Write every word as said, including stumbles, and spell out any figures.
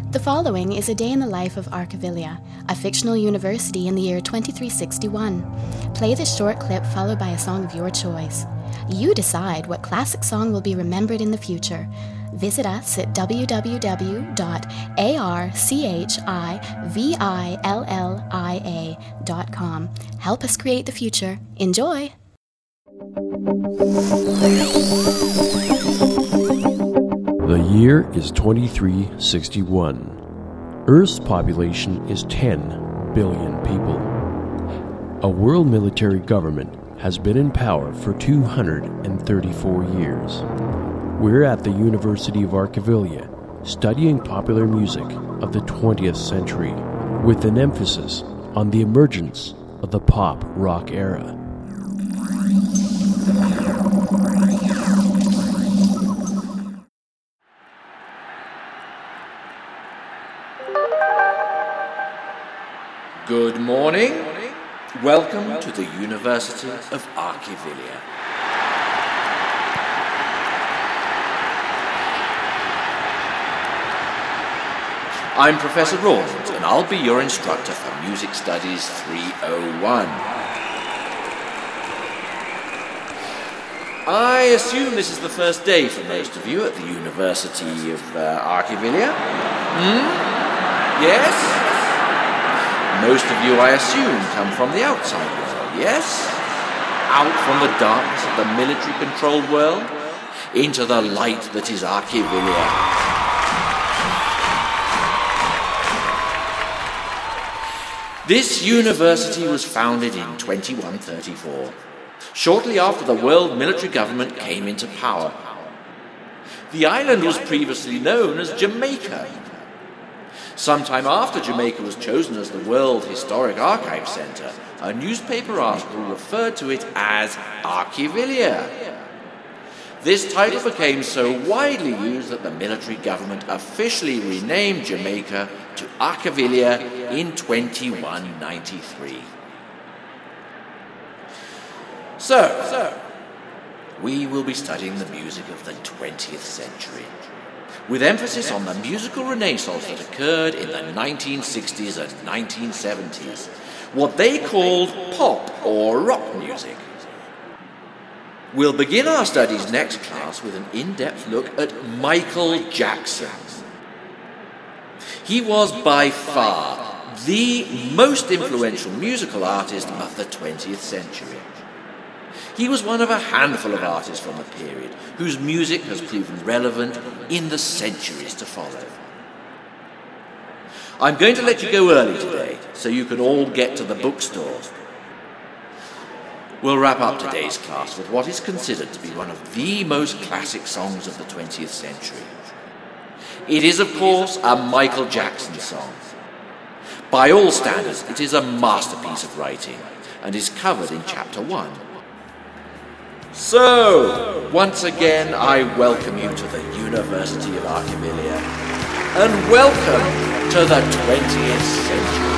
The following is a day in the life of Archivilia, a fictional university in the year twenty-three sixty-one. Play this short clip followed by a song of your choice. You decide what classic song will be remembered in the future. Visit us at w w w dot archivilia dot com. Help us create the future. Enjoy! The year is twenty-three sixty-one. Earth's population is ten billion people. A world military government has been in power for two hundred thirty-four years. We're at the University of Archivilia, studying popular music of the twentieth century, with an emphasis on the emergence of the pop rock era. Good morning. Welcome to the University of Archivilia. I'm Professor Rawlins, and I'll be your instructor for Music Studies three oh one. I assume this is the first day for most of you at the University of uh, Archivilia. Hmm? Yes? Most of you, I assume, come from the outside world, yes? Out from the darkness of the military-controlled world, into the light that is Archivilia. This university was founded in twenty-one thirty-four, shortly after the world military government came into power. The island was previously known as Jamaica. Sometime after Jamaica was chosen as the World Historic Archive Centre, a newspaper article referred to it as Archivilia. This title became so widely used that the military government officially renamed Jamaica to Archivilia in twenty-one ninety-three. So, so, we will be studying the music of the twentieth century, with emphasis on the musical renaissance that occurred in the nineteen sixties and nineteen seventies, what they called pop or rock music. We'll begin our studies next class with an in-depth look at Michael Jackson. He was by far the most influential musical artist of the twentieth century. He was one of a handful of artists from the period whose music has proven relevant in the centuries to follow. I'm going to let you go early today so you can all get to the bookstore. We'll wrap up today's class with what is considered to be one of the most classic songs of the twentieth century. It is, of course, a Michael Jackson song. By all standards, it is a masterpiece of writing and is covered in Chapter one. So, once again, I welcome you to the University of Archivilia, and welcome to the twentieth century.